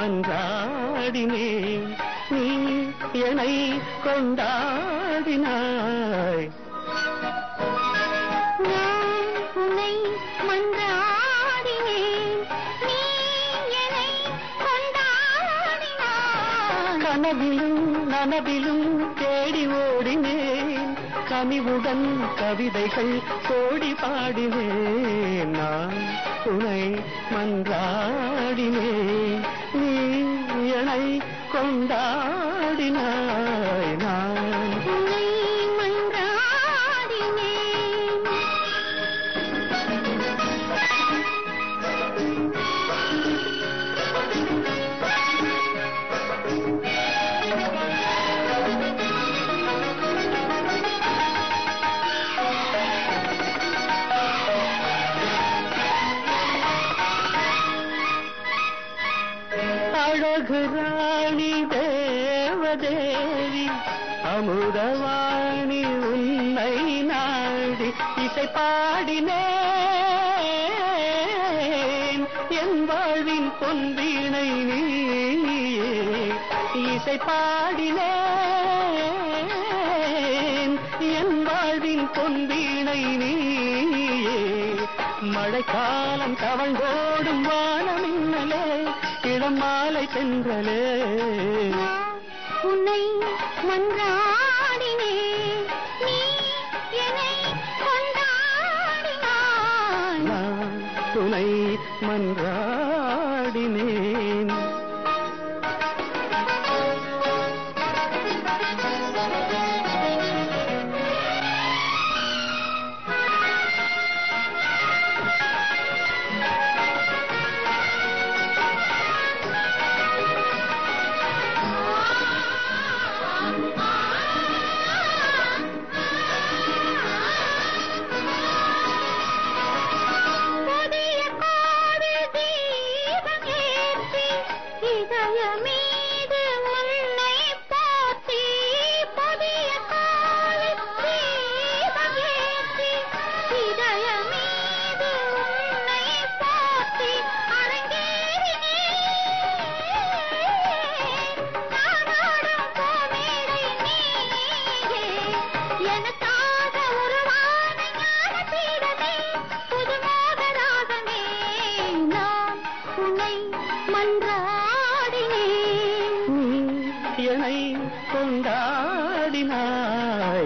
மன்றாடினேன் நீ என்னை கொண்டாடினாய். நான் உன்னை மன்றாடினேன் நீ என்னை கொண்டாடினாய். கனவிலும் நனவிலும் தேடி ஓடினேன் கனிவுடன் கவிதைகள் கோடி பாடினேன். நான் உன்னை மன்றாடினேன் நீ என்னை கொண்டாடினாய். நான் உன்னை மன்றாடினேன். அழகு ராணி தேவதேவி அமுதவாணி உன்னை நாடி இசை பாடினேன். என் வாழ்வின் பொன்வீணை நீயே இசை பாடினேன். என் வாழ்வின் பொன்வீணை நீயே மழைக்காலம் தவழ்ந்தோடும் வானமின்னலே இளம் மாலை தென்றலே. உன்னை மன்றாடினேன் நீ என்னை கொண்டாடினாய். நான் உன்னை மன்றாடினேன். என்னை கொண்டாடினாய்.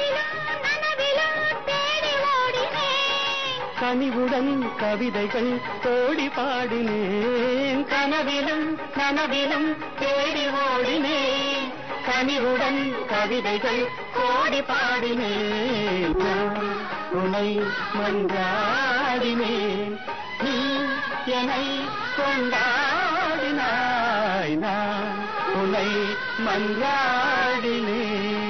கனிவுடன் கவிதைகள் கோடி பாடினேன். கனவிலும் நனவிலும் தேடி ஓடினேன் கனிவுடன் கவிதைகள் கோடி பாடினேன். நான் உன்னை மன்றாடினேன் நீ என்னை கொண்டாடினாய். நான் உன்னை மன்றாடினேன்.